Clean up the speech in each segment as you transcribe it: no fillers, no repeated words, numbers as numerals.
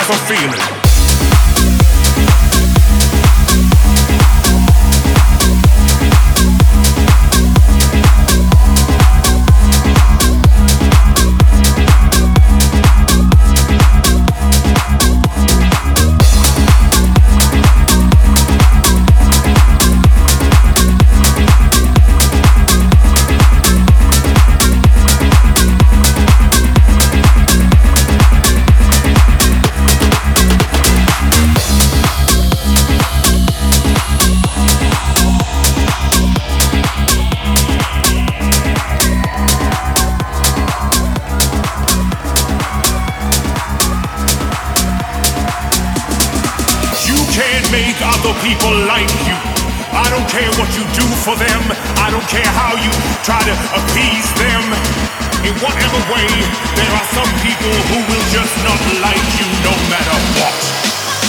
there's a feeling. Make other people like you. I don't care what you do for them. I don't care how you try to appease them. In whatever way, there are some people who will just not like you no matter what.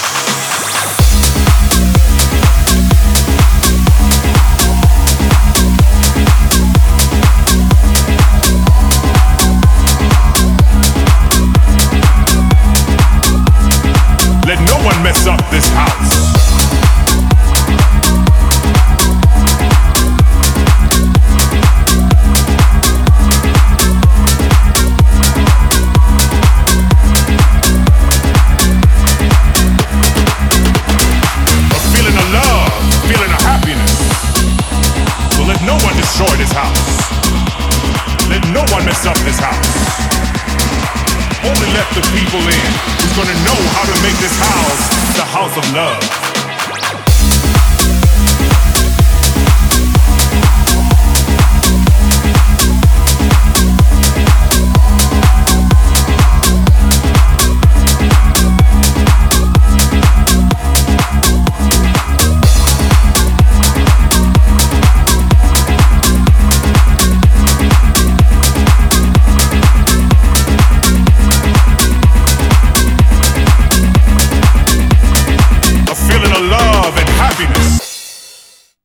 Let no one mess up this house. A feeling of love, feeling of happiness. So let no one destroy this house. Let no one mess up this house. Only let the people in who's gonna know how to make this house the house of love.